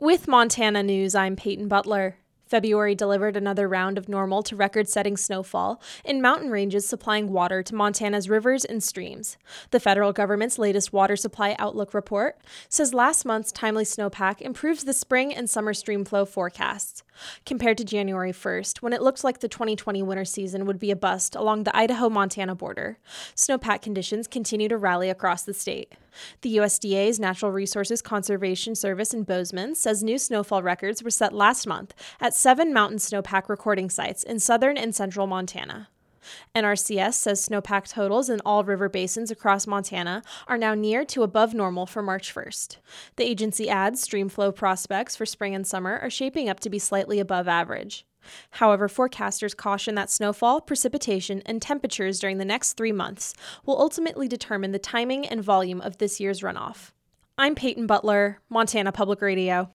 With Montana News, I'm Peyton Butler. February delivered another round of normal to record-setting snowfall in mountain ranges supplying water to Montana's rivers and streams. The federal government's latest water supply outlook report says last month's timely snowpack improves the spring and summer stream flow forecasts. Compared to January 1st, when it looked like the 2020 winter season would be a bust along the Idaho-Montana border, snowpack conditions continue to rally across the state. The USDA's Natural Resources Conservation Service in Bozeman says new snowfall records were set last month at 7 mountain snowpack recording sites in southern and central Montana. NRCS says snowpack totals in all river basins across Montana are now near to above normal for March 1st. The agency adds stream flow prospects for spring and summer are shaping up to be slightly above average. However, forecasters caution that snowfall, precipitation, and temperatures during the next 3 months will ultimately determine the timing and volume of this year's runoff. I'm Peyton Butler, Montana Public Radio.